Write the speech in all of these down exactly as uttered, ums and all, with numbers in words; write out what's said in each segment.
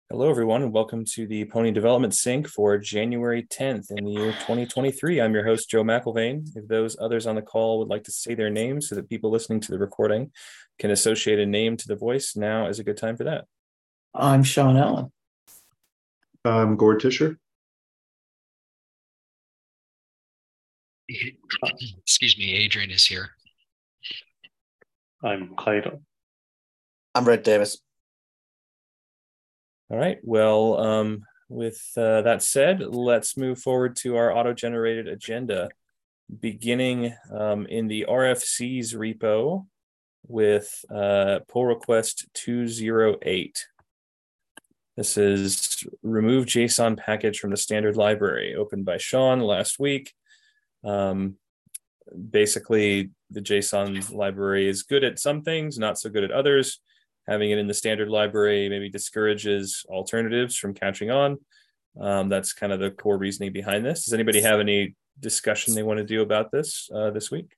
Hello, everyone, and welcome to the Pony Development Sync for January tenth in the year twenty twenty-three. I'm your host, Joe McIlvaine. If those others on the call would like to say their names so that people listening to the recording can associate a name to the voice, now is a good time for that. I'm Sean Allen. I'm Gord Tischer. Excuse me, Adrian is here. I'm Clayton. I'm Red Davis. All right. Well, um, with uh, that said, let's move forward to our auto-generated agenda, beginning um, in the R F Cs repo with uh, pull request two oh eight. This is remove JSON package from the standard library opened by Sean last week. Um, basically, the JSON library is good at some things, not so good at others. Having it in the standard library maybe discourages alternatives from catching on. Um, that's kind of the core reasoning behind this. Does anybody have any discussion they want to do about this uh, this week?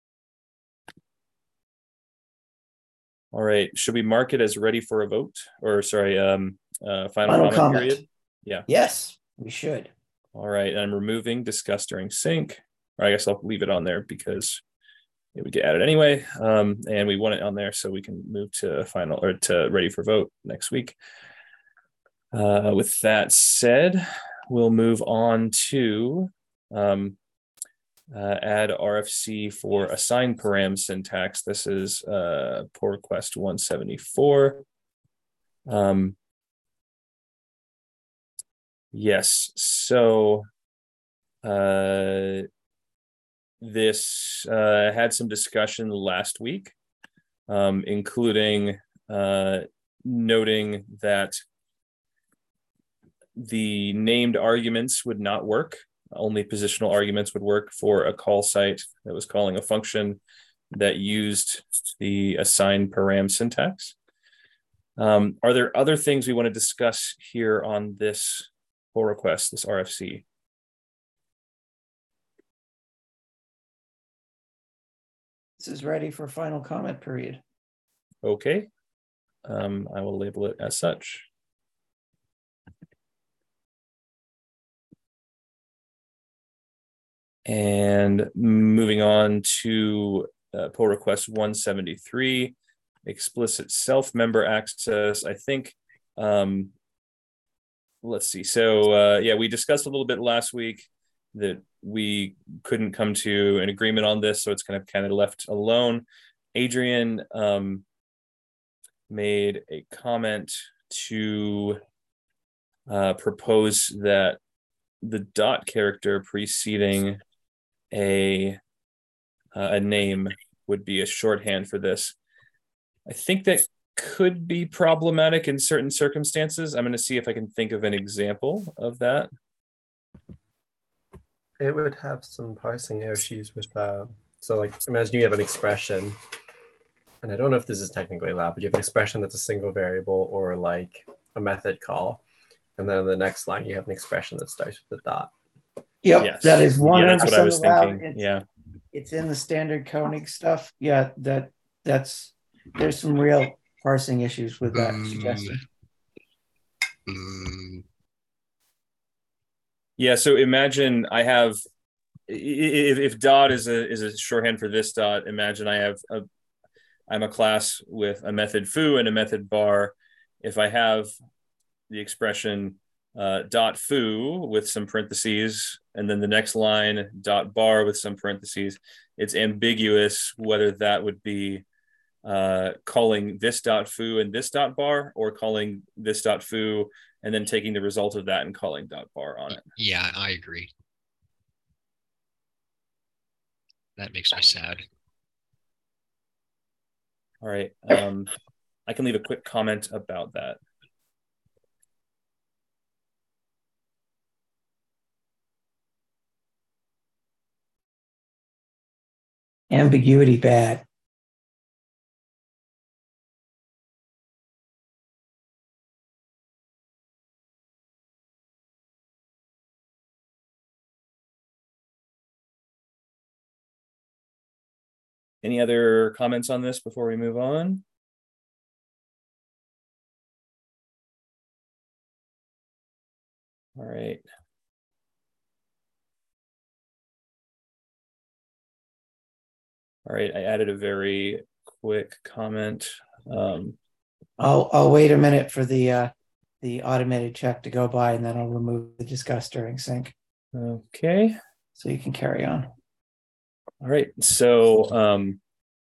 All right. Should we mark it as ready for a vote? Or sorry, um, uh, final, final comment, comment period? Yeah. Yes, we should. All right. I'm removing discuss during sync. Or I guess I'll leave it on there because it would get added anyway. Um, and we want it on there so we can move to final or to ready for vote next week. Uh, with that said, we'll move on to um, uh, add R F C for assign param syntax. This is uh, pull request one seventy-four. Um, yes, so uh, this uh, had some discussion last week, um, including uh, noting that the named arguments would not work. Only positional arguments would work for a call site that was calling a function that used the assign param syntax. Um, are there other things we want to discuss here on this pull request, this R F C? This is ready for final comment period. Okay. Um, I will label it as such. And moving on to uh, pull request one seventy-three, explicit self-member access. I think, um, let's see. So uh, yeah, we discussed a little bit last week that we couldn't come to an agreement on this, so it's kind of kind of left alone. Adrian um, made a comment to uh, propose that the dot character preceding a uh, a name would be a shorthand for this. I think that could be problematic in certain circumstances. I'm going to see if I can think of an example of that. It would have some parsing issues with uh, so like imagine you have an expression, and I don't know if this is technically allowed, but you have an expression that's a single variable or like a method call, and then in the next line you have an expression that starts with a dot. Yep, Yes. that is one Yeah, hundred that's what I was allowed. thinking. It's, yeah, it's in the standard Koenig stuff. Yeah, that that's there's some real parsing issues with that Mm. suggestion. Mm, yeah. So imagine I have if, if dot is a is a shorthand for this dot. Imagine I have a I'm a class with a method foo and a method bar. If I have the expression uh, dot foo with some parentheses, and then the next line dot bar with some parentheses, it's ambiguous whether that would be uh, calling this dot foo and this dot bar, or calling this dot foo and then taking the result of that and calling dot bar on it. yeah, I agree. That makes me sad. All right. Um, I can leave a quick comment about that. Ambiguity bad. Any other comments on this before we move on? All right. All right, I added a very quick comment. Um, I'll I'll wait a minute for the uh, the automated check to go by, and then I'll remove the discuss during sync, okay. so you can carry on. All right. So um,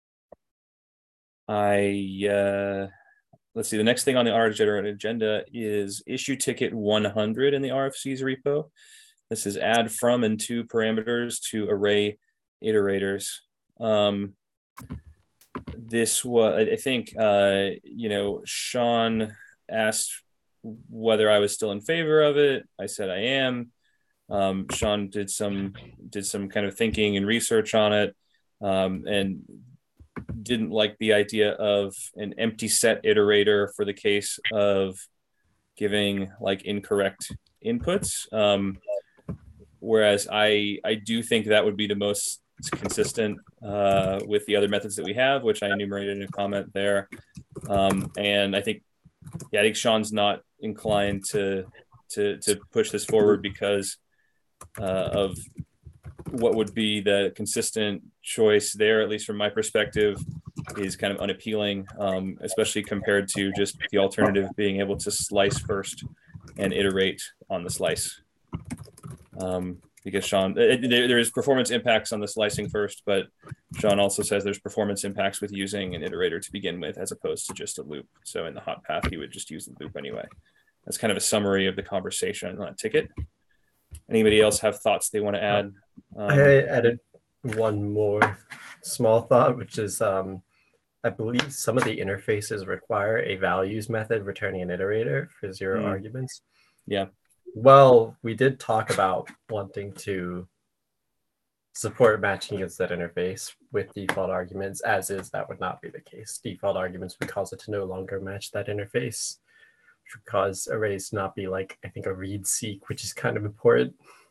I uh, let's see. The next thing on the R Generator agenda is issue ticket one hundred in the R F C's repo. This is add from and to parameters to array iterators. Um, this was, I think, uh, you know, Sean asked whether I was still in favor of it. I said I am. Um, Sean did some did some kind of thinking and research on it, um, and didn't like the idea of an empty set iterator for the case of giving like incorrect inputs. Um, whereas I I do think that would be the most consistent uh, with the other methods that we have, which I enumerated in a comment there. Um, and I think, yeah, I think Sean's not inclined to to to push this forward because uh, of what would be the consistent choice there, at least from my perspective, is kind of unappealing, um, especially compared to just the alternative being able to slice first and iterate on the slice. Um, because Sean, it, there, there's performance impacts on the slicing first, but Sean also says there's performance impacts with using an iterator to begin with, as opposed to just a loop. So in the hot path, he would just use the loop anyway. That's kind of a summary of the conversation on that ticket. Anybody else have thoughts they want to add? Um, I added one more small thought, which is um, I believe some of the interfaces require a values method returning an iterator for zero Mm. arguments. Yeah. Well, we did talk about wanting to support matching against that interface with default arguments. As is, that would not be the case. Default arguments would cause it to no longer match that interface, which would cause arrays to not be like, I think, a read seek, which is kind of important.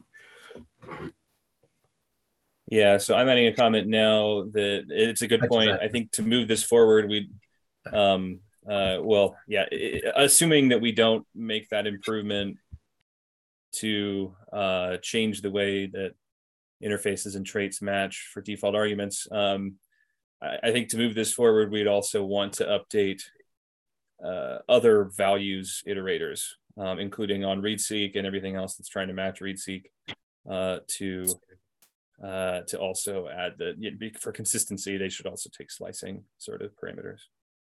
Yeah, so I'm adding a comment now that it's a good I just point. added- I think to move this forward, we, um, uh, well, yeah, i- i- assuming that we don't make that improvement to uh, change the way that interfaces and traits match for default arguments, um, I, I think to move this forward, we'd also want to update uh, other values iterators, um, including on readseek and everything else that's trying to match readseek, uh, to uh, to also add that for consistency, they should also take slicing sort of parameters.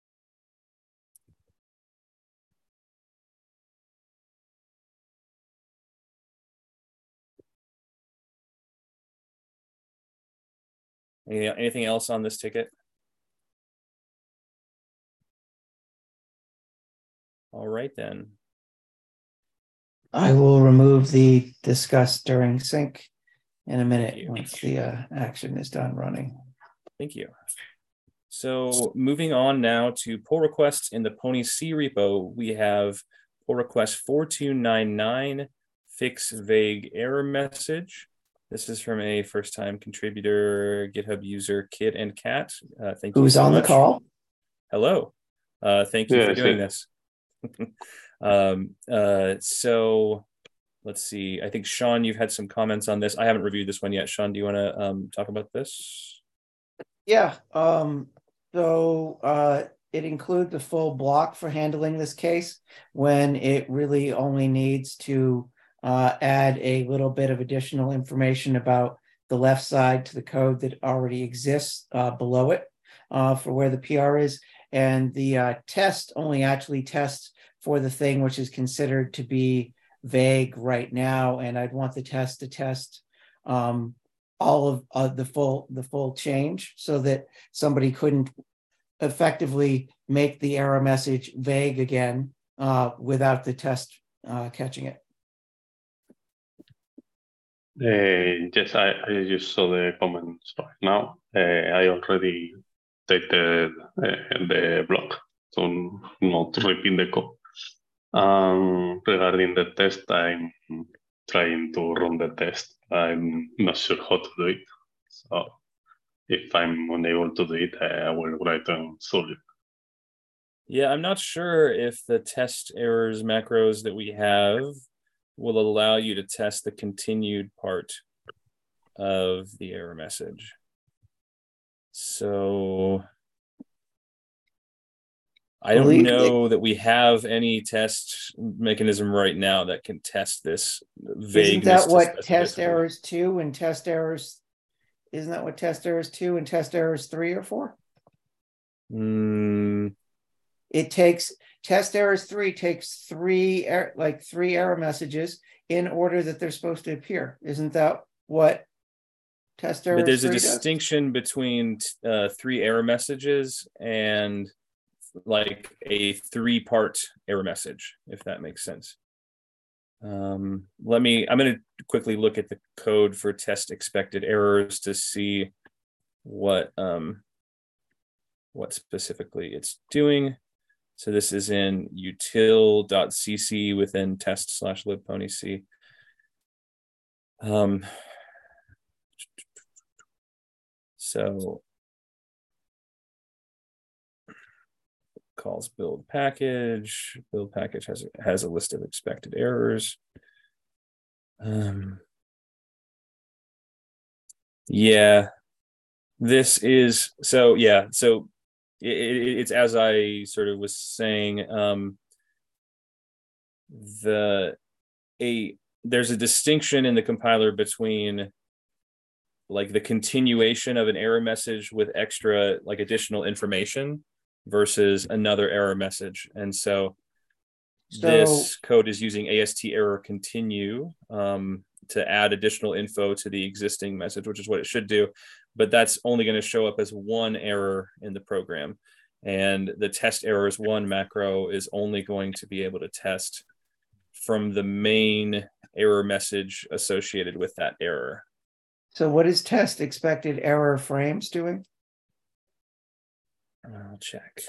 Any, anything else on this ticket? All right, then. I will remove the discuss during sync in a minute you. once the uh, action is done running. Thank you. So moving on now to pull requests in the Pony C repo, we have pull request four two nine nine, fix vague error message. This is from a first-time contributor, GitHub user, Kid and Cat. Uh, thank you. Who's so on much. the call? Hello. Uh, thank you Yeah, for doing sure. this. um, uh, so let's see. I think, Sean, you've had some comments on this. I haven't reviewed this one yet. Sean, do you want to um, talk about this? Yeah. Um, so uh, it includes the full block for handling this case when it really only needs to uh, add a little bit of additional information about the left side to the code that already exists uh, below it uh, for where the P R is. And the uh, test only actually tests for the thing which is considered to be vague right now. And I'd want the test to test um, all of uh, the full the full change so that somebody couldn't effectively make the error message vague again uh, without the test uh, catching it. Uh, yes, I, I just saw the comments right now. Uh, I already stated uh, the block, so not to repeat the code. Um, regarding the test, I'm trying to run the test. I'm not sure how to do it. So if I'm unable to do it, I will write and solve it. Yeah, I'm not sure if the test errors macros that we have will allow you to test the continued part of the error message. So I don't Believe- know that we have any test mechanism right now that can test this vagueness. Isn't that to what test specificity. errors two and test errors? Isn't that what test errors two and test errors three are for? Mm, It takes test errors three takes three er, like three error messages in order that they're supposed to appear. Isn't that what test errors but there's a three does? distinction between uh, three error messages and like a three-part error message, if that makes sense. Um, let me, I'm going to quickly look at the code for test expected errors to see what um, what specifically it's doing. So this is in util.cc within test slash libponyc. Um, so calls build package. Build package has has a list of expected errors. Um, yeah, this is so yeah. So it, it, it's as I sort of was saying. Um, the a there's a distinction in the compiler between like the continuation of an error message with extra like additional information versus another error message. And so, So- this code is using A S T error continue um, to add additional info to the existing message, which is what it should do. But that's only going to show up as one error in the program. And the test errors one macro is only going to be able to test from the main error message associated with that error. So what is test expected error frames doing? I'll check.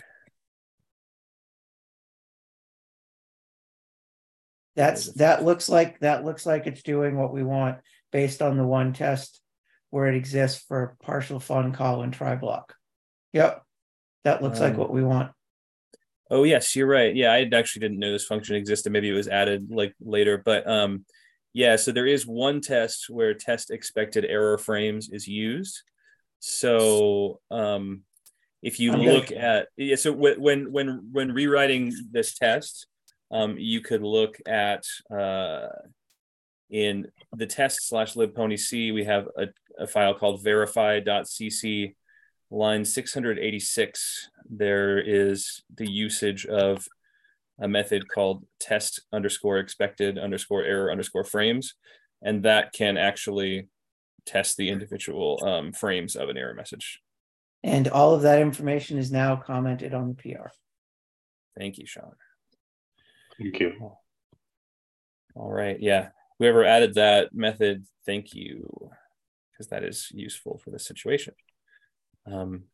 That's that looks like that looks like it's doing what we want based on the one test where it exists for partial fun call and try block. Yep. That looks like Um, what we want. Oh yes, you're right. Yeah, I actually didn't know this function existed. Maybe it was added like later, but um, yeah. So there is one test where test expected error frames is used. So um, if you I'm look good. at yeah, so when when when rewriting this test, um, you could look at uh, in the test slash libponyc, we have a, a file called verify.cc. Line six hundred eighty-six, there is the usage of a method called test underscore expected underscore error underscore frames. And that can actually test the individual um, frames of an error message. And all of that information is now commented on the P R. Thank you, Sean. Thank you. All right. Yeah. Whoever added that method, thank you, because that is useful for this situation. Um,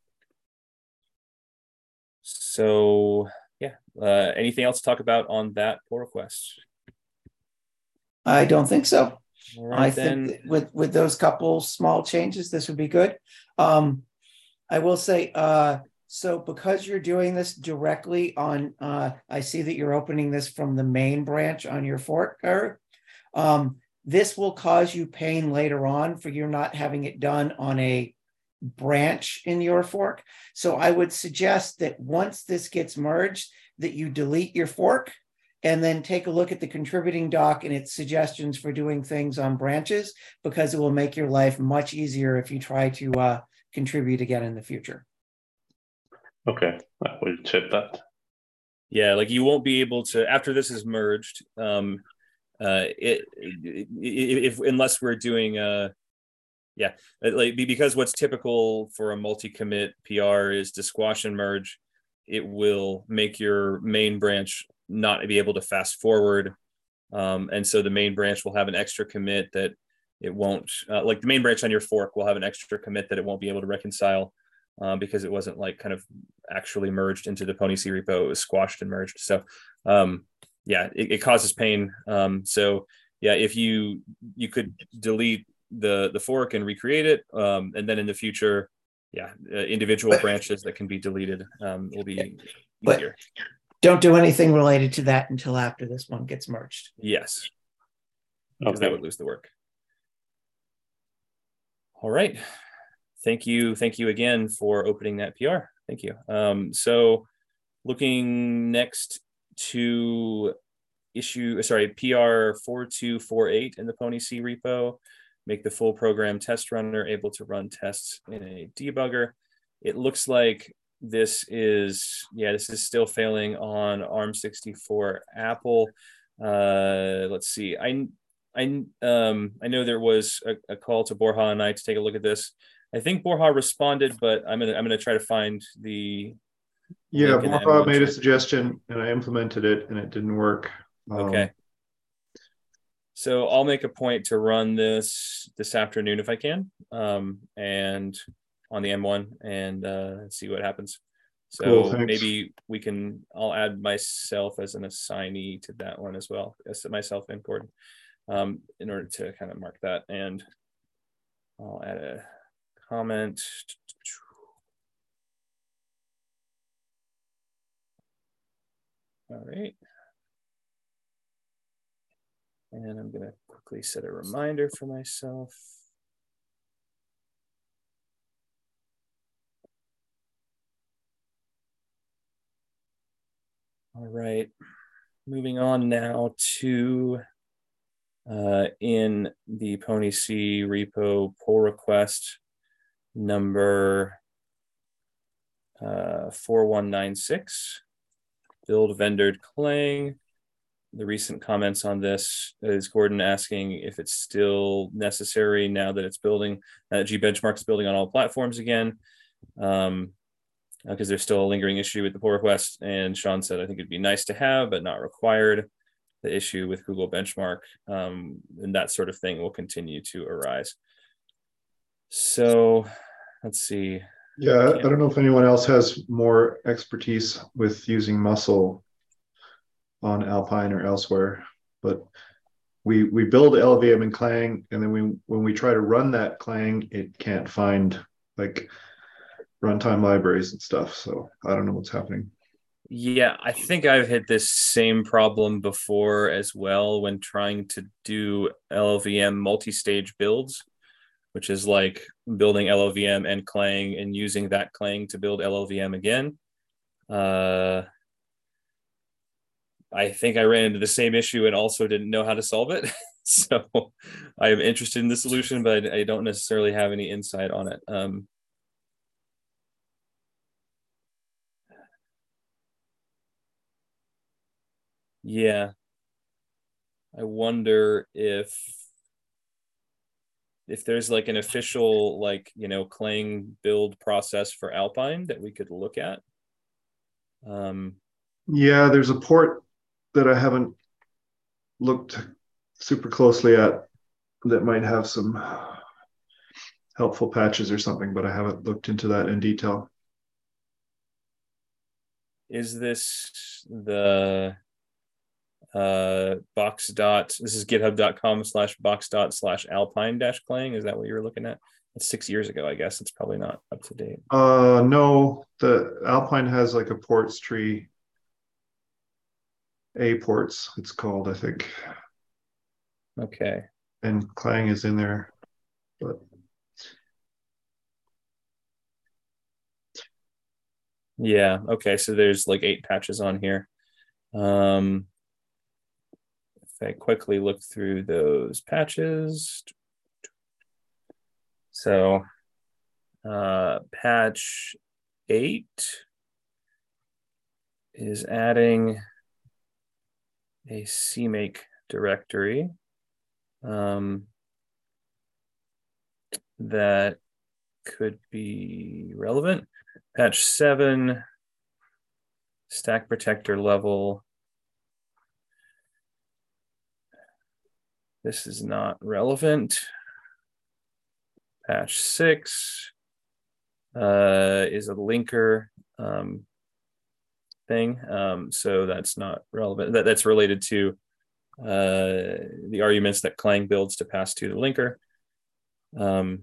so yeah, uh, anything else to talk about on that pull request? I don't think so. All right, I then. think that with with those couple small changes, this would be good. Um, I will say, uh, so because you're doing this directly on, uh, I see that you're opening this from the main branch on your fork, Eric. Um, this will cause you pain later on for you not having it done on a branch in your fork. So I would suggest that once this gets merged, that you delete your fork and then take a look at the contributing doc and its suggestions for doing things on branches, because it will make your life much easier if you try to uh, contribute again in the future. Okay, I will check that. Yeah, like you won't be able to, after this is merged, um, uh, it, it, if unless we're doing uh yeah, like because what's typical for a multi-commit P R is to squash and merge. It will make your main branch not be able to fast forward, um, and so the main branch will have an extra commit that it won't. Uh, like the main branch on your fork will have an extra commit that it won't be able to reconcile uh, because it wasn't like kind of actually merged into the ponyc repo. It was squashed and merged. So um, yeah, it, it causes pain. Um, so yeah, if you you could delete the the fork and recreate it, um and then in the future, yeah, uh, individual but, branches that can be deleted um will be but easier. Don't do anything related to that until after this one gets merged. Yes. because Okay. that would lose the work. All right. Thank you. Thank you again for opening that P R. Thank you. Um, so looking next to issue, sorry, P R four two four eight in the Pony C repo, make the full program test runner able to run tests in a debugger. It looks like this is, yeah, this is still failing on ARM sixty-four Apple. Uh, let's see. I I um I know there was a, a call to Borja and I to take a look at this. I think Borja responded, but I'm gonna I'm gonna try to find the Yeah, link in the Borja M one made a chat. suggestion and I implemented it and it didn't work. Um, Okay. So I'll make a point to run this this afternoon if I can, um, and on the M one and uh, see what happens. So Cool, thanks. maybe we can, I'll add myself as an assignee to that one as well, as myself and Gordon, um, in order to kind of mark that. And I'll add a comment. All right. And I'm gonna quickly set a reminder for myself. All right, moving on now to uh, in the Pony C repo pull request number uh, four one nine six, build vendor Clang. The recent comments on this is Gordon asking if it's still necessary now that it's building, uh, G-Benchmark is building on all platforms again. Um, because there's still a lingering issue with the pull request. And Sean said, I think it'd be nice to have, but not required. The issue with Google Benchmark um, and that sort of thing will continue to arise. So let's see. Yeah, I don't know if anyone else has more expertise with using Muscle on Alpine or elsewhere, but we we build L L V M in Clang, and then we when we try to run that Clang, it can't find like runtime libraries and stuff. So I don't know what's happening. Yeah, I think I've hit this same problem before as well when trying to do L L V M multi-stage builds, which is like building L L V M and Clang and using that Clang to build L L V M again. Uh, I think I ran into the same issue and also didn't know how to solve it. So I am interested in the solution, but I don't necessarily have any insight on it. Um, Yeah, I wonder if if there's like an official, like, you know, Clang build process for Alpine that we could look at. Um, Yeah, there's a port that I haven't looked super closely at that might have some helpful patches or something, but I haven't looked into that in detail. is this the uh box dot, this is github.com slash box dot slash alpine dash Clang? Is that what you were looking at? It's six years ago, I guess. It's probably not up to date. Uh, no, the Alpine has like a ports tree. A ports, it's called, I think. Okay. And Clang is in there, but Yeah, okay, so there's like eight patches on here. Um, if I quickly look through those patches, so uh, patch eight is adding a C make directory um, that could be relevant. Patch seven, stack protector level. This is not relevant. Patch six uh, is a linker um, thing, um, so that's not relevant. That, that's related to uh, the arguments that Clang builds to pass to the linker. Um,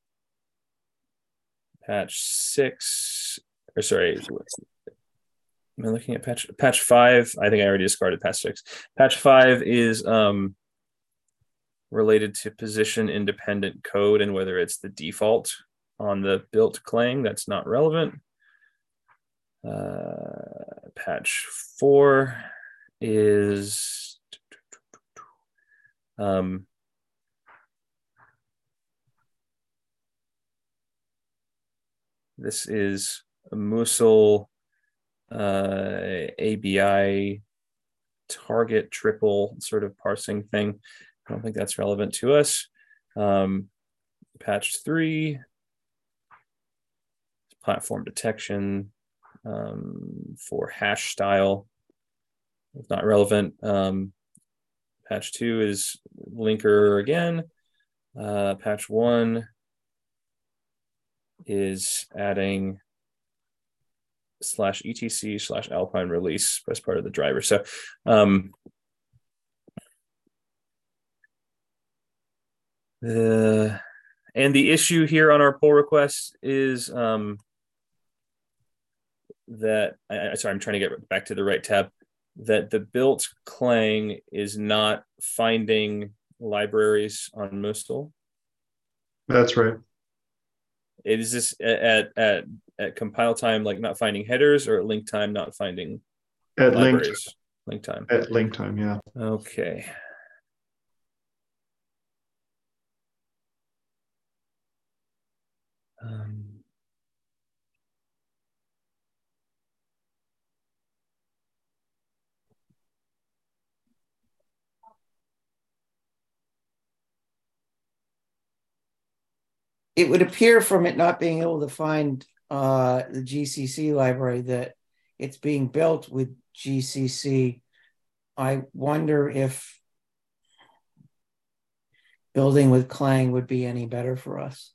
patch six, or sorry, Am I looking at patch patch five? I think I already discarded patch six. Patch five is um, related to position independent code and whether it's the default on the built Clang. That's not relevant. Uh, patch four is um, this is a Musil uh, A B I target triple sort of parsing thing. I don't think that's relevant to us. Um, patch three, platform detection um, for hash style. It's not relevant. Um, patch two is linker again. Uh, patch one is adding slash etc slash alpine release as part of the driver. So um, the and the issue here on our pull request is um, that I, sorry, I'm trying to get back to the right tab. That the built Clang is not finding libraries on Musil. That's right. It is this at at at compile time, like not finding headers, or at link time, not finding At libraries. link, Link time. at link time, yeah. Okay. Um, It would appear from it not being able to find uh, the G C C library that it's being built with G C C. I wonder if building with Clang would be any better for us.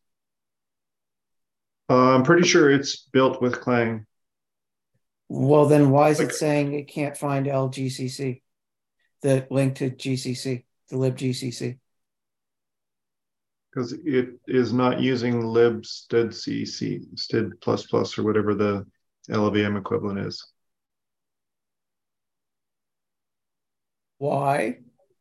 Uh, I'm pretty sure it's built with Clang. Well, then why is Like- it saying it can't find L G C C, the link to G C C, the libgcc? Because it is not using libstdcc, std plus plus, or whatever the L L V M equivalent is. Why?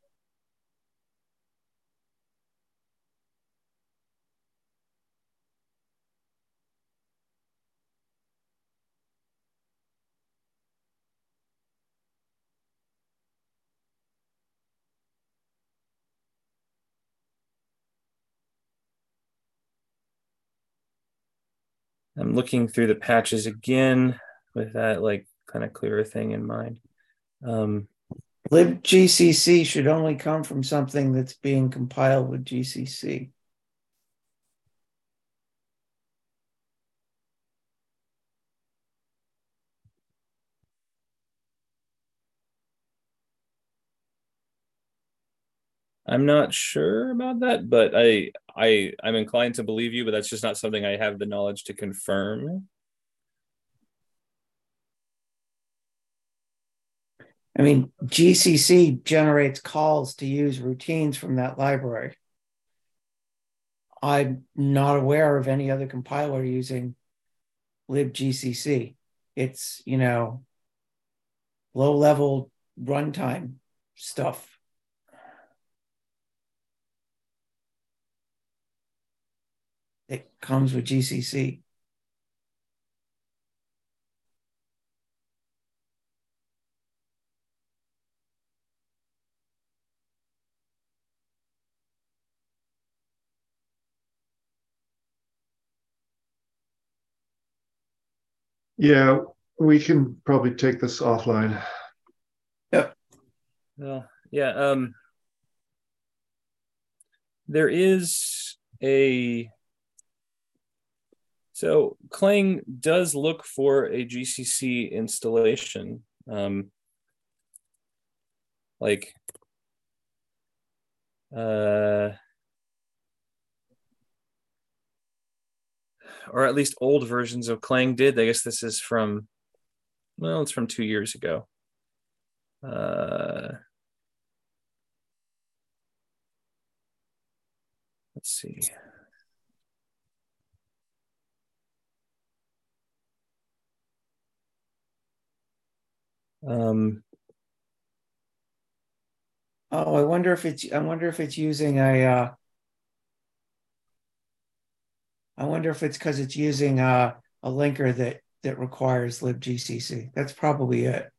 I'm looking through the patches again with that like kind of clearer thing in mind. Um, libgcc should only come from something that's being compiled with G C C. I'm not sure about that, but I I I'm inclined to believe you, but that's just not something I have the knowledge to confirm. I mean, G C C generates calls to use routines from that library. I'm not aware of any other compiler using libgcc. It's, you know, low level runtime stuff. It comes with G C C. Yeah, we can probably take this offline. Yep. Well, yeah. Um, there is a so Clang does look for a G C C installation. Um, like uh or at least old versions of Clang did. I guess this is from, well, it's from two years ago. Uh, let's see. Um, Oh, I wonder if it's, I wonder if it's using a, uh, I wonder if it's because it's using a, a linker that, that requires libgcc. That's probably it.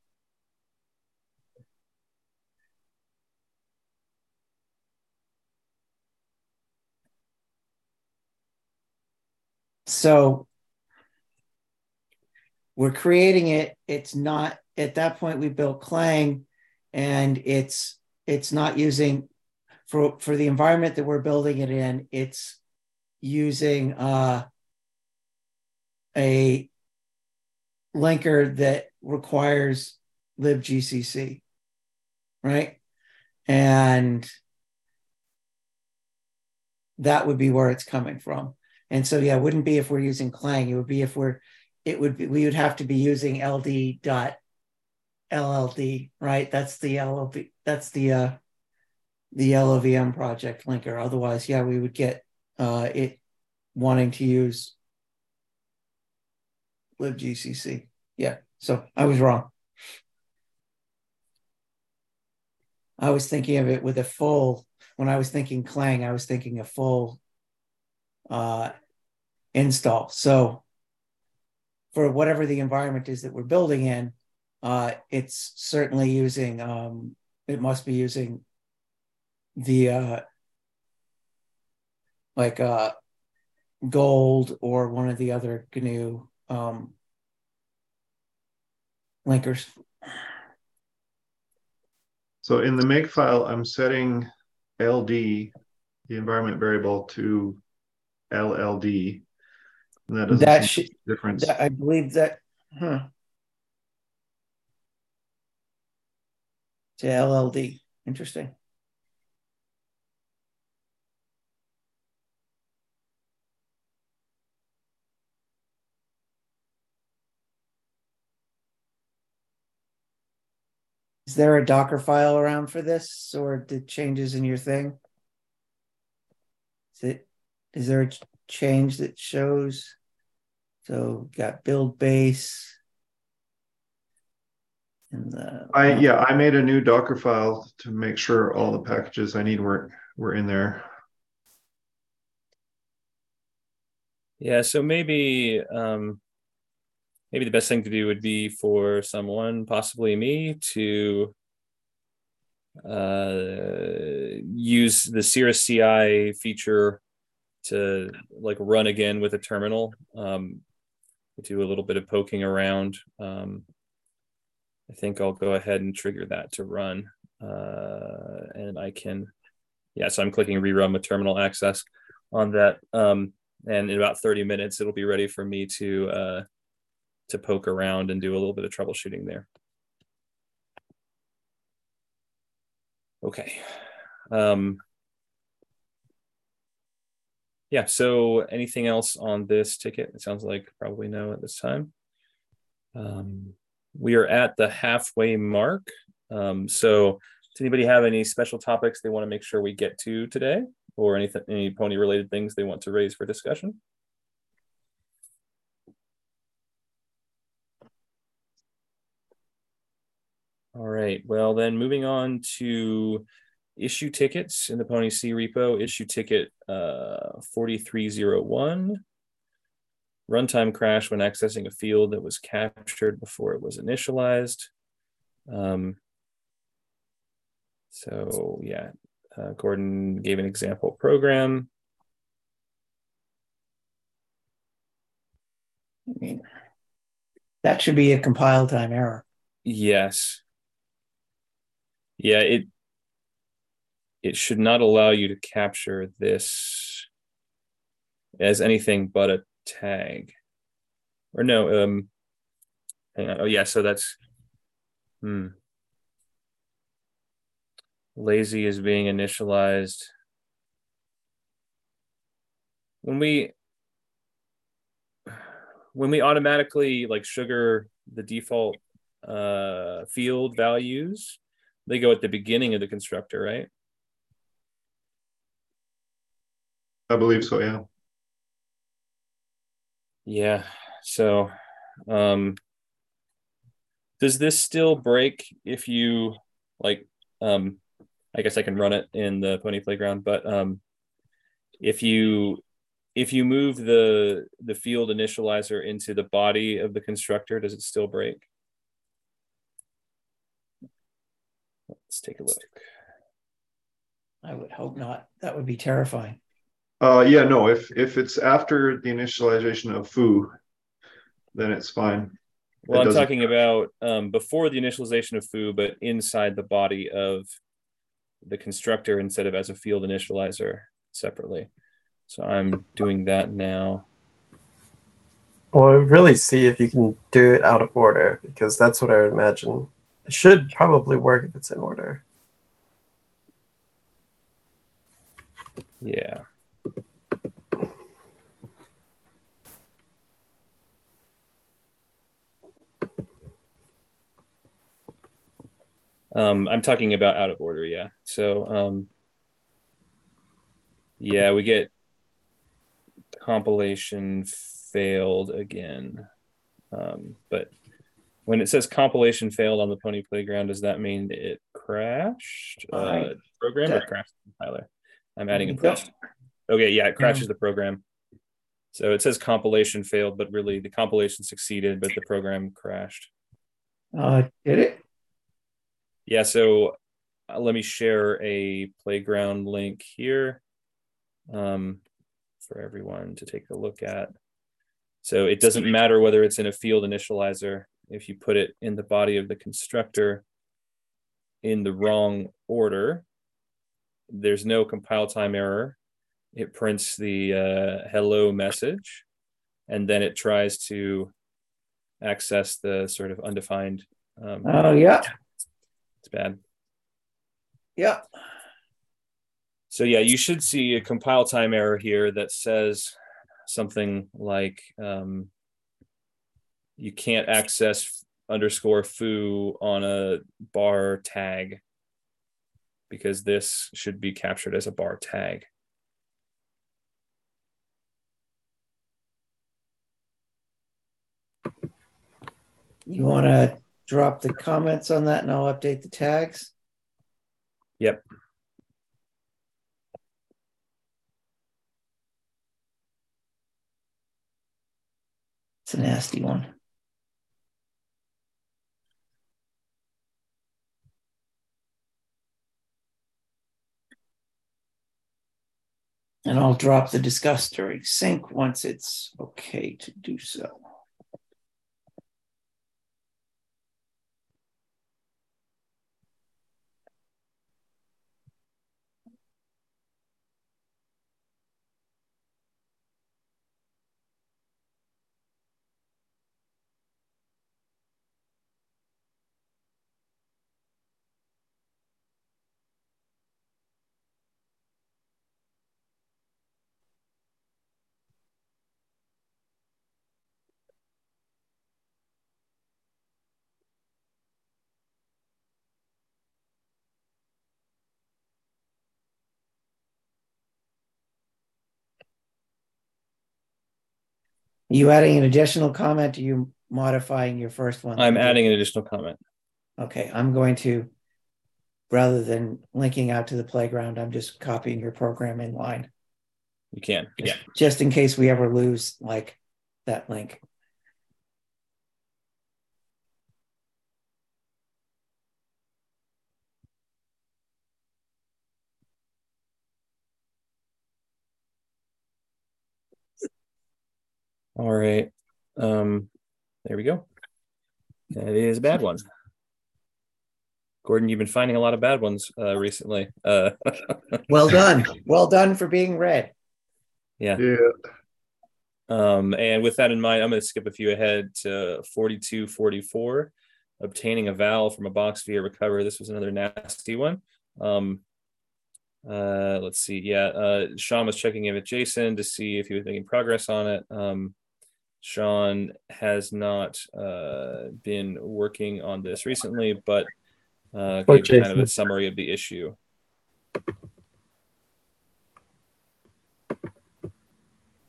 So we're creating it. It's not, at that point we built Clang, and it's it's not using, for for the environment that we're building it in, it's using uh, a linker that requires libgcc, right? And that would be where it's coming from. And so, yeah, it wouldn't be if we're using Clang. It would be if we're, it would be, we would have to be using L D dot L L D, right? That's the L L D, that's the uh, the L O V M project linker. Otherwise, yeah, we would get uh, it wanting to use libgcc. Yeah, so I was wrong. I was thinking of it with a full, when I was thinking Clang, I was thinking a full uh, install. So for whatever the environment is that we're building in, uh, it's certainly using, um, it must be using the uh, like uh, Gold or one of the other G N U um, linkers. So in the makefile, I'm setting L D, the environment variable, to L L D. And that doesn't That seem should, to make a difference. that, I believe that, huh, to L L D. Interesting. Is there a Docker file around for this, or the changes in your thing? Is it, is there a change that shows? So got build base. And the, I yeah, I made a new Docker file to make sure all the packages I need were were in there. yeah, so maybe um, maybe the best thing to do would be for someone, possibly me, to uh, use the Cirrus C I feature to like run again with a terminal. Um, do a little bit of poking around. Um, I think I'll go ahead and trigger that to run. Uh, and I can, yeah, so I'm clicking rerun with terminal access on that. Um, and in about thirty minutes, it'll be ready for me to uh, to poke around and do a little bit of troubleshooting there. Okay. Um, yeah, so anything else on this ticket? It sounds like probably no at this time. Um, we are at the halfway mark. Um, so does anybody have any special topics they want to make sure we get to today, or anything, any pony related things they want to raise for discussion? All right, well then moving on to issue tickets in the Pony C repo, issue ticket uh, forty-three oh one. Runtime crash when accessing a field that was captured before it was initialized. Um, so yeah, uh, Gordon gave an example program. I mean, that should be a compile time error. Yes. Yeah, it it should not allow you to capture this as anything but a tag. Or no, um, hang on. Oh yeah, so that's hmm. Lazy is being initialized. When we when we automatically like sugar the default uh, field values, they go at the beginning of the constructor, right? I believe so, yeah. Yeah. So um, Does this still break if you like? Um, I guess I can run it in the Pony Playground, but um, if you if you move the the field initializer into the body of the constructor, does it still break? Let's take a look. I would hope not. That would be terrifying. Uh, yeah, no. If if it's after the initialization of foo, then it's fine. Well, It I'm doesn't- talking about um, before the initialization of foo, but inside the body of the constructor instead of as a field initializer separately. So I'm doing that now. Well, really see if you can do it out of order, because that's what I would imagine. It should probably work if it's in order. Yeah. Um, I'm talking about out of order, yeah. So, um, yeah, we get compilation failed again. Um, but when it says compilation failed on the Pony Playground, does that mean it crashed? Uh, I- program or that- crashed the compiler? I'm adding a Yep. post. Okay, yeah, it crashes the program. So it says compilation failed, but really the compilation succeeded, but the program crashed. Uh, did it? Yeah, so uh, let me share a playground link here um, for everyone to take a look at. So it doesn't matter whether it's in a field initializer. If you put it in the body of the constructor in the wrong order, there's no compile time error. It prints the uh, hello message, and then it tries to access the sort of undefined. Um, Oh, yeah. It's bad. Yeah. So yeah, you should see a compile time error here that says something like um, you can't access underscore foo on a bar tag because this should be captured as a bar tag. You want to drop the comments on that and I'll update the tags? Yep. It's a nasty one. And I'll drop the discuss during sync once it's okay to do so. Are you adding an additional comment? Or are you modifying your first one? I'm adding an additional comment. Okay, I'm going to, rather than linking out to the playground, I'm just copying your program in line. You can. Yeah. Just in case we ever lose like that link. All right. Um, there we go. That is a bad one. Gordon, you've been finding a lot of bad ones uh, recently. Uh, Well done. Well done for being read. yeah. Yeah. Um, and with that in mind, I'm going to skip a few ahead to forty-two forty-four, obtaining a vowel from a box via recover. This was another nasty one. Um, uh, let's see. Yeah, uh, Sean was checking in with Jason to see if he was making progress on it. Um, Sean has not uh, been working on this recently, but uh, gave Okay. kind of a summary of the issue.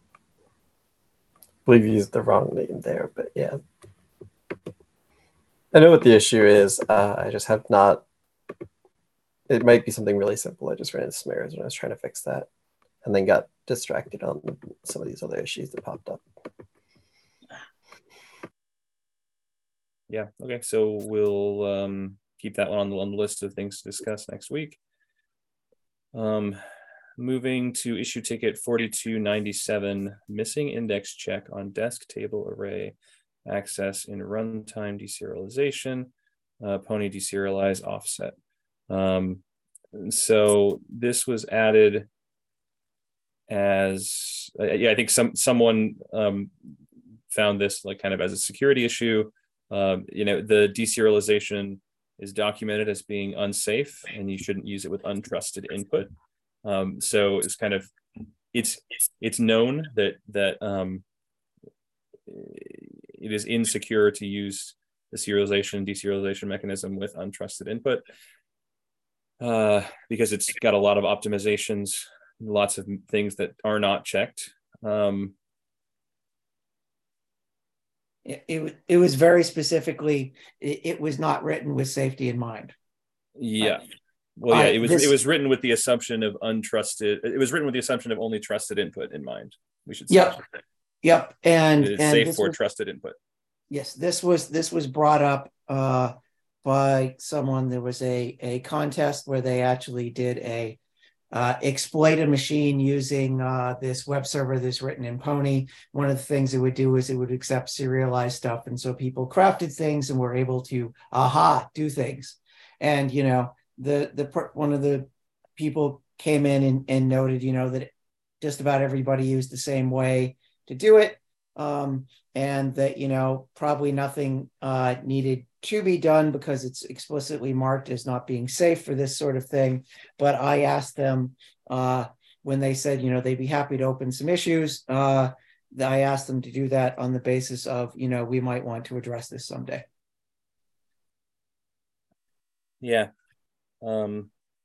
I believe you used the wrong name there, but yeah. I know what the issue is. Uh, I just have not. It might be something really simple. I just ran into some errors when I was trying to fix that, and then got distracted on some of these other issues that popped up. Yeah. Okay. So we'll um, keep that one on the, on the list of things to discuss next week. Um, moving to issue ticket forty-two ninety-seven, missing index check on desk table array access in runtime deserialization, uh, Pony deserialize offset. Um, so this was added as, uh, yeah, I think some someone um, found this like kind of as a security issue. Um, you know, the deserialization is documented as being unsafe, and you shouldn't use it with untrusted input. Um, so it's kind of it's it's known that that um, it is insecure to use the serialization deserialization mechanism with untrusted input uh, because it's got a lot of optimizations, lots of things that are not checked. Um, It, it, it was very specifically, it, it was not written with safety in mind. yeah. Well, yeah, I- it was this- it was written with the assumption of untrusted. It was written with the assumption of only trusted input in mind. We should say. Yep. Yep. And, It is and safe this for was- trusted input. yes, this was this was brought up uh, by someone. There was a a contest where they actually did a uh, exploit a machine using uh, this web server that's written in Pony. One of the things it would do is it would accept serialized stuff, and so people crafted things and were able to aha do things. And you know the the one of the people came in and, and noted you know that just about everybody used the same way to do it. Um, and that, you know, probably nothing uh, needed to be done because it's explicitly marked as not being safe for this sort of thing. But I asked them uh, when they said, you know, they'd be happy to open some issues. Uh, I asked them to do that on the basis of, you know, we might want to address this someday. Yeah. Um,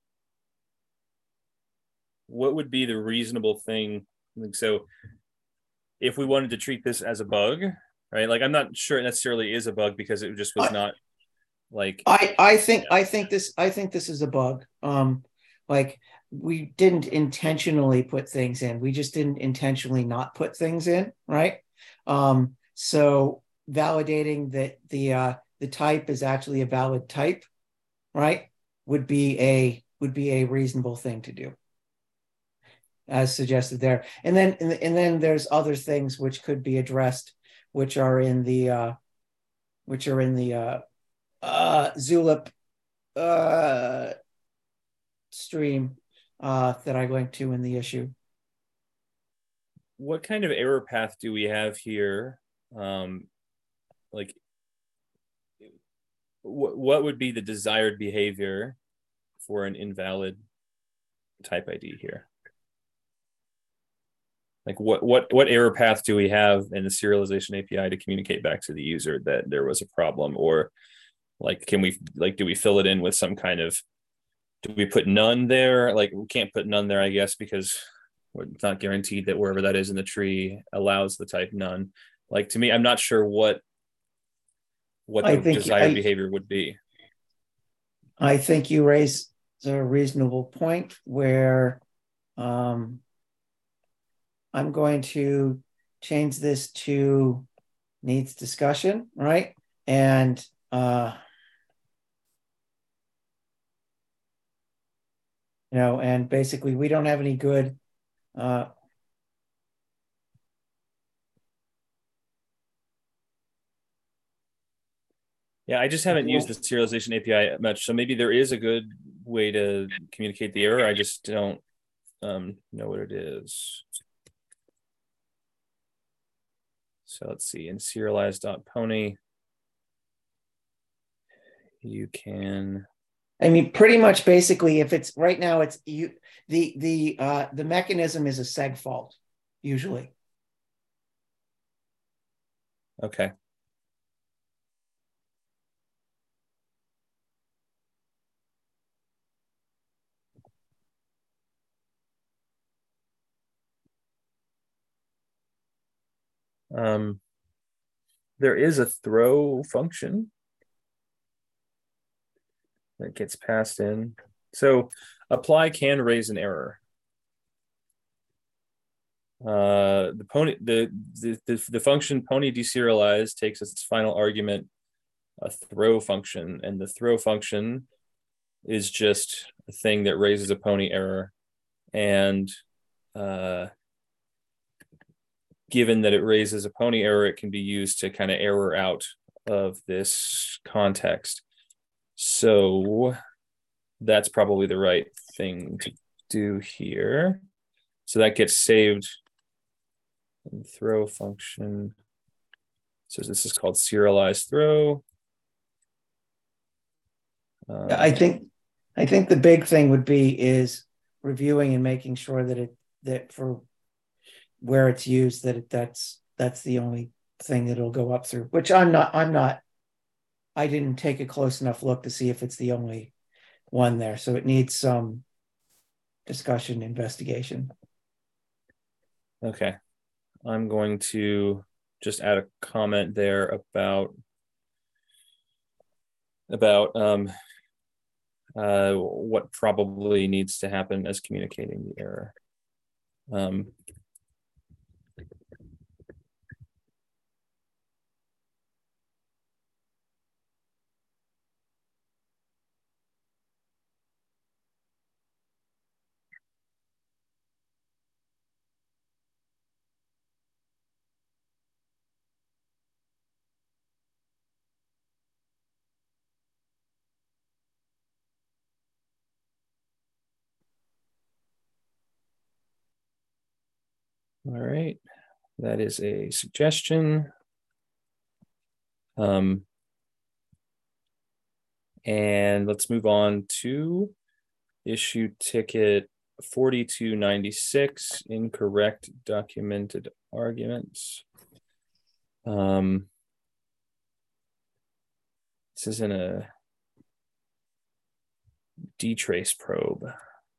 what would be the reasonable thing? So if we wanted to treat this as a bug, right? Like, I'm not sure it necessarily is a bug because it just was I, not like. I, I think, yeah. I think this, I think this is a bug. Um, like we didn't intentionally put things in. We just didn't intentionally not put things in. Right. Um, so validating that the, uh, the type is actually a valid type, right, would be a, would be a reasonable thing to do, as suggested there. And then, and then there's other things which could be addressed, which are in the, uh, which are in the uh, uh, Zulip uh, stream uh, that I linked to in the issue. What kind of error path do we have here? Um, like, what what would be the desired behavior for an invalid type I D here? Like what what what error path do we have in the serialization A P I to communicate back to the user that there was a problem? Or like, can we like do we fill it in with some kind of, do we put none there? Like, we can't put none there, I guess, because it's not guaranteed that wherever that is in the tree allows the type none. Like, to me, I'm not sure what what I the think desired I- behavior would be. I think you raise a reasonable point where um, I'm going to change this to needs discussion, right? And uh, you know, and basically we don't have any good uh, Yeah, I just haven't used the serialization A P I much, so maybe there is a good way to communicate the error. I just don't um, know what it is. So let's see, in serialize.pony, you can. I mean, pretty much basically, if it's right now, it's you the the uh the mechanism is a seg fault, usually. Okay. Um, there is a throw function that gets passed in. So apply can raise an error. Uh, the pony the, the the the function pony deserialize takes as its final argument a throw function, and the throw function is just a thing that raises a pony error. And uh, given that it raises a pony error, it can be used to kind of error out of this context. So that's probably the right thing to do here. So that gets saved. Throw function. So this is called serialized throw. Um, I think I think the big thing would be is reviewing and making sure that it that for where it's used that it, that's that's the only thing that it'll go up through. Which I'm not. I'm not. I didn't take a close enough look to see if it's the only one there. So it needs some discussion, investigation. Okay. I'm going to just add a comment there about about um, uh, what probably needs to happen as communicating the error. Um, All right, that is a suggestion. Um, and let's move on to issue ticket forty-two ninety-six, incorrect documented arguments. Um, this is in a D-trace probe.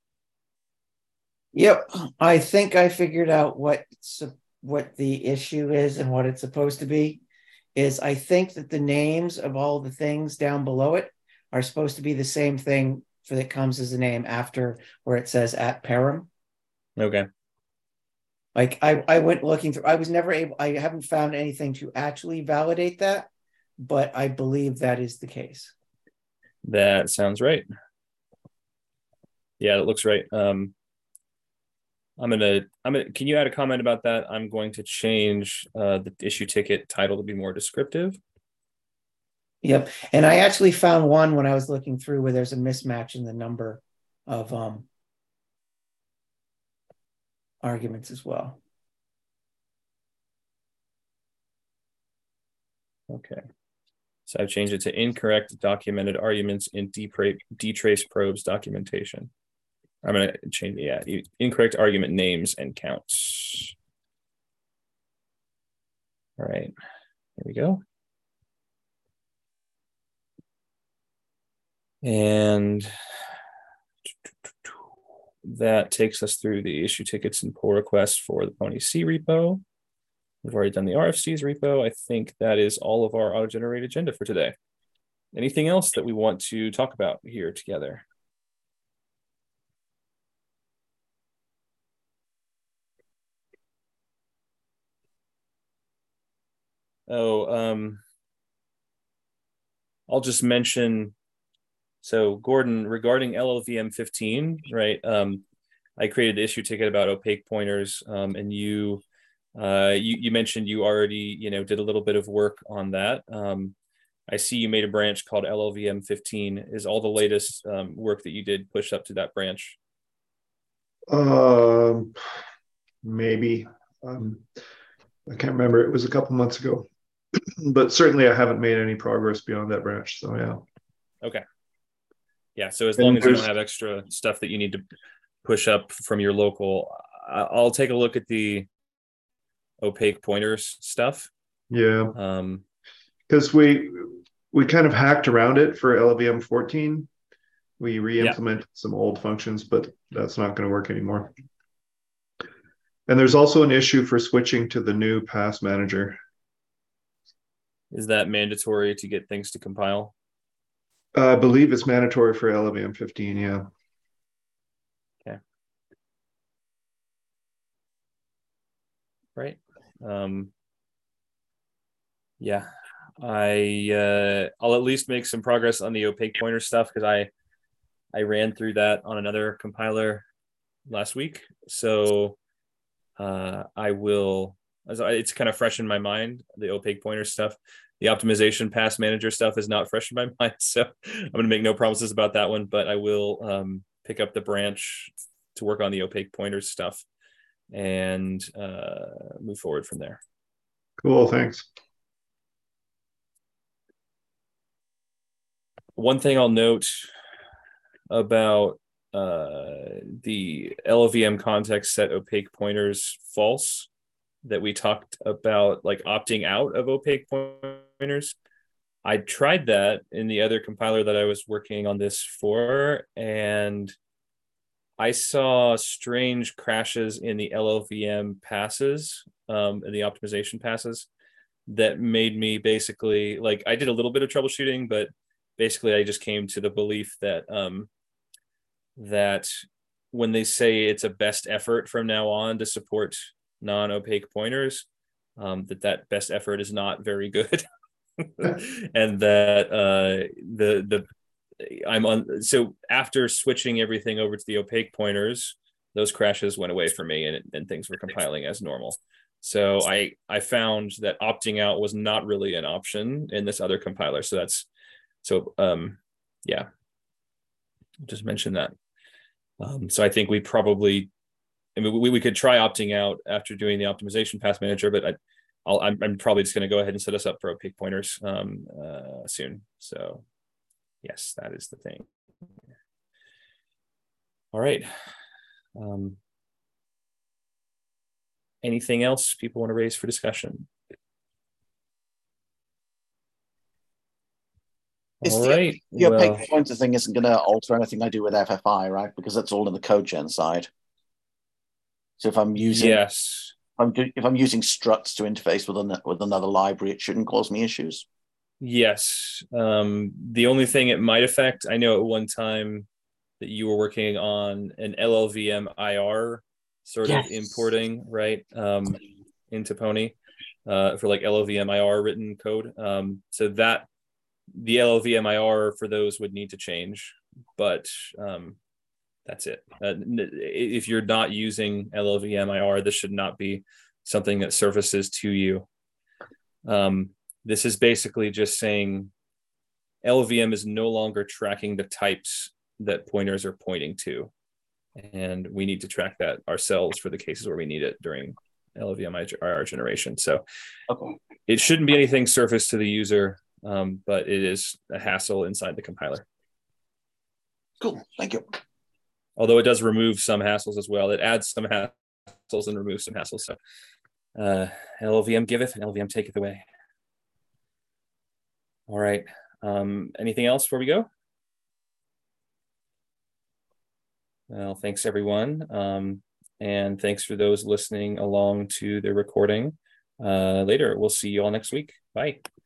Yep, I think I figured out what what the issue is and what it's supposed to be. Is I think that the names of all the things down below it are supposed to be the same thing for that comes as a name after where it says at param. Okay. Like I, I went looking through, I was never able, I haven't found anything to actually validate that, but I believe that is the case. That sounds right. Yeah, it looks right. Um, I'm gonna, I'm gonna, can you add a comment about that? I'm going to change uh, the issue ticket title to be more descriptive. Yep. And I actually found one when I was looking through where there's a mismatch in the number of um, arguments as well. Okay. So I've changed it to incorrect documented arguments in D-trace probes documentation. I'm going to change, yeah, incorrect argument names and counts. All right, here we go. And that takes us through the issue tickets and pull requests for the Pony C repo. We've already done the R F Cs repo. I think that is all of our auto-generate agenda for today. Anything else that we want to talk about here together? Oh, um, I'll just mention, so Gordon, regarding L L V M fifteen, right? Um, I created an issue ticket about opaque pointers, um, and you, uh, you, you mentioned you already, you know, did a little bit of work on that. Um, I see you made a branch called L L V M fifteen. Is all the latest um, work that you did push up to that branch? Um, maybe. Um, I can't remember. It was a couple months ago. But certainly I haven't made any progress beyond that branch. So yeah. Okay. Yeah. So as And long as you don't there's- have extra stuff that you need to push up from your local, I- I'll take a look at the opaque pointers stuff. Yeah. Um, Because we we kind of hacked around it for L L V M fourteen. We re-implemented yeah. some old functions, but that's not going to work anymore. And there's also an issue for switching to the new pass manager. Is that mandatory to get things to compile? Uh, I believe it's mandatory for L V M fifteen. Yeah. Right. Um, yeah, I uh, I'll at least make some progress on the opaque pointer stuff because I I ran through that on another compiler last week. So uh, I will. As I, it's kind of fresh in my mind, the opaque pointer stuff. The optimization pass manager stuff is not fresh in my mind, so I'm going to make no promises about that one. But I will um, pick up the branch to work on the opaque pointers stuff and uh, move forward from there. Cool. Thanks. One thing I'll note about uh, the L L V M context set opaque pointers false that we talked about, like opting out of opaque pointers. I tried that in the other compiler that I was working on this for, and I saw strange crashes in the L L V M passes, um, in the optimization passes, that made me basically, like, I did a little bit of troubleshooting, but basically I just came to the belief that um, that when they say it's a best effort from now on to support non-opaque pointers, um, that that best effort is not very good. And that uh, the the I'm on. So after switching everything over to the opaque pointers, those crashes went away for me, and, and things were compiling as normal. So I I found that opting out was not really an option in this other compiler. So that's so um yeah, just mention that. Um, so I think we probably, I mean, we, we could try opting out after doing the optimization path manager, but I, I'll, I'm, I'm probably just going to go ahead and set us up for opaque pointers um, uh, soon. So yes, that is the thing. All right. Um, anything else people want to raise for discussion? It's All the, right. the well, opaque pointer thing isn't going to alter anything I do with F F I, right? Because that's all in the code gen side. So if I'm using yes, if I'm, do, if I'm using structs to interface with an, with another library, it shouldn't cause me issues. yes. Um, the only thing it might affect, I know at one time that you were working on an L L V M I R sort yes. of importing, right, um, into Pony uh, for like L L V M I R written code. Um, so that the L L V M I R for those would need to change, but um, that's it. Uh, if you're not using L L V M I R, this should not be something that surfaces to you. Um, this is basically just saying L L V M is no longer tracking the types that pointers are pointing to, and we need to track that ourselves for the cases where we need it during L L V M I R generation. So okay. It shouldn't be anything surface to the user, um, but it is a hassle inside the compiler. Cool, thank you. Although it does remove some hassles as well. It adds some hassles and removes some hassles. So uh, L L V M giveth and L L V M taketh away. All right. Um, anything else before we go? Well, thanks everyone. Um, and thanks for those listening along to the recording. Uh, later, we'll see you all next week. Bye.